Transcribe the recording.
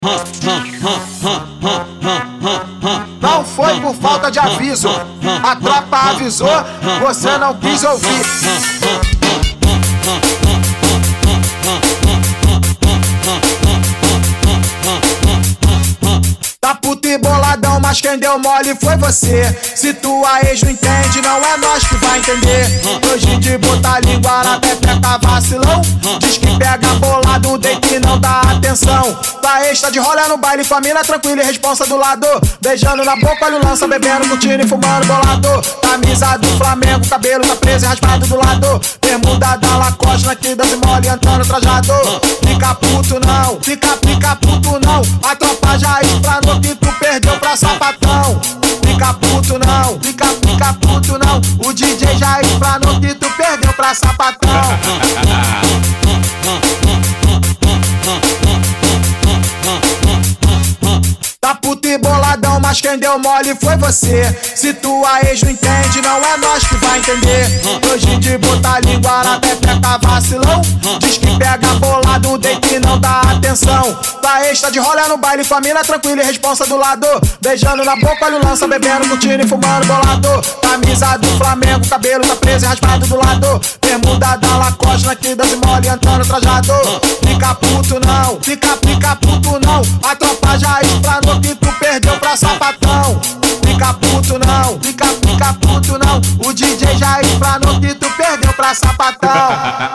Não foi por falta de aviso, a tropa avisou, você não quis ouvir. Tá puto e boladão, mas quem deu mole foi você. Se tua ex não entende, não é nós que vai entender. Hoje de botar língua na pepeca vacilão, diz que pega bolado, deita e não dá atenção. Tua ex tá de rolê no baile com a mina tranquila e responsa do lado, beijando na boca, olha o lança, bebendo, curtindo e fumando bolado. Camisa do Flamengo, cabelo tá preso e raspado do lado, bermuda da Lacoste, naquele das mole, entrando trajado. Fica puto não, fica puto não, a tropa já explanou que tu perdeu pra sapatão. Fica puto não, fica puto não, o DJ já explanou que tu perdeu pra sapatão. Tá puto e boladão, mas quem deu mole foi você. Se tua ex não entende, não é nós que vai entender. Hoje de botar língua na pepeca vacilão, diz que pega bolado, deita e não dá atenção. Tua ex tá de rolê no baile com a mina tranquila e responsa do lado, beijando na boca, olha o lança, bebendo, curtindo e fumando bolado. Camisa do Flamengo, cabelo tá preso e raspado do lado, bermuda da Lacoste, naquele das mole, entrando trajado. Fica puto não, fica puto não, a tropa já explanou que tu perdeu pra sapatão. Fica puto não, fica puto não, o DJ já explanou que tu perdeu pra sapatão.